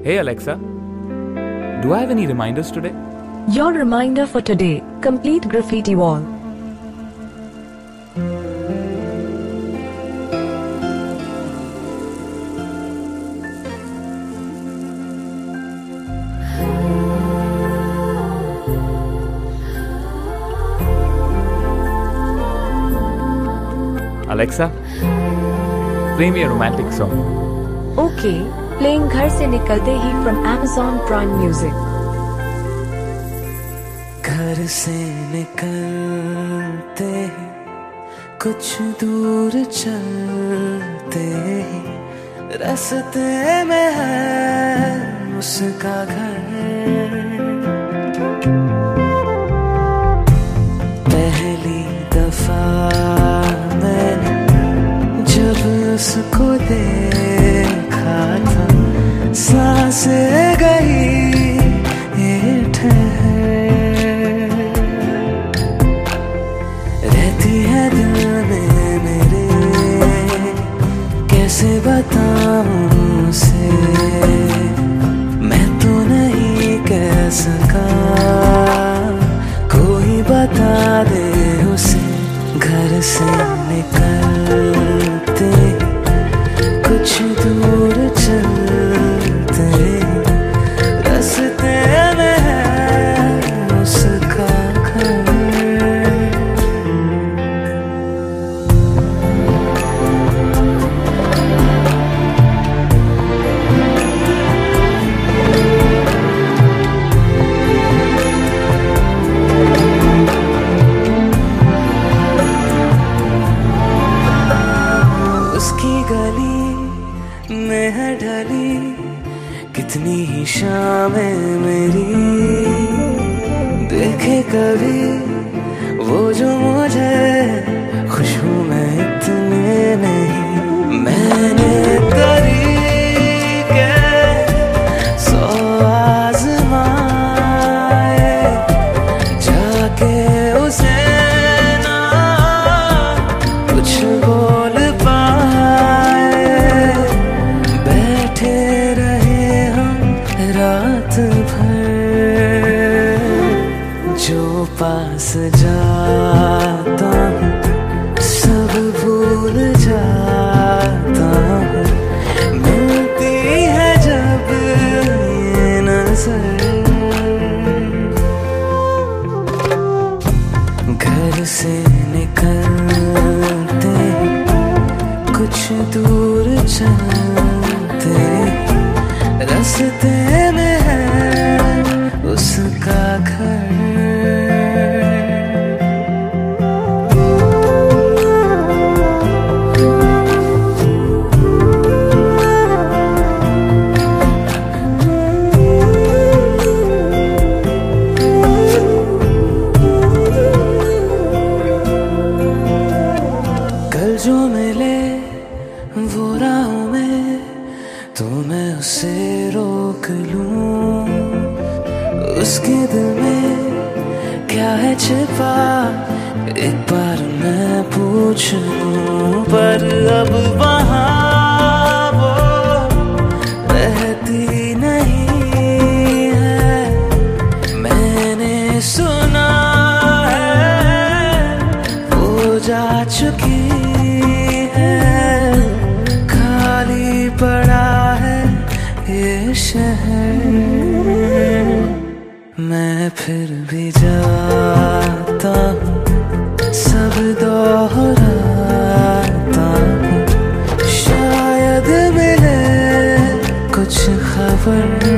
Hey Alexa, do I have any reminders today? Your reminder for today, complete graffiti wall. Alexa, play me a romantic song. Okay, playing घर से निकलते ही from Amazon Prime Music. घर से निकलते ही कुछ दूर चलते ही रास्ते में है उसका घर। पहली दफा मैंने जब उसको देखा था सांसें गई ये ठहर। रहती है दिल में मेरे कैसे बताऊं उसे, मैं तो नहीं कह सका कोई बता दे उसे। घर से निकलते कुछ दूर चलते रास्ते में है उसका घर। उसकी गली में है ढली कितनी ही शामें मेरी, देखे कभी वो जो मुझे खुशबू में इतने नहीं। मैंने तरीके सौ आज़माए जाके उसे ना कुछ बोल रात भर। जो पास जाता हूँ सब भूल जाता हूँ, मिलती है जब ये नजर। घर से निकलते कुछ दूर चलते रास्ते में है उसका घर। कल जो मिले वो राहों में तो मैं उसे रोक लूं, उसके दिल में क्या है छिपा एक बार मैं पूछ लूं। पर अब वहाँ वो रहती नहीं है, मैंने सुना है वो जा चुकी है। खाली पड़ा है ये शहर, मैं फिर भी जाता हूँ सब दोहराता हूँ, शायद मिले कुछ खबर।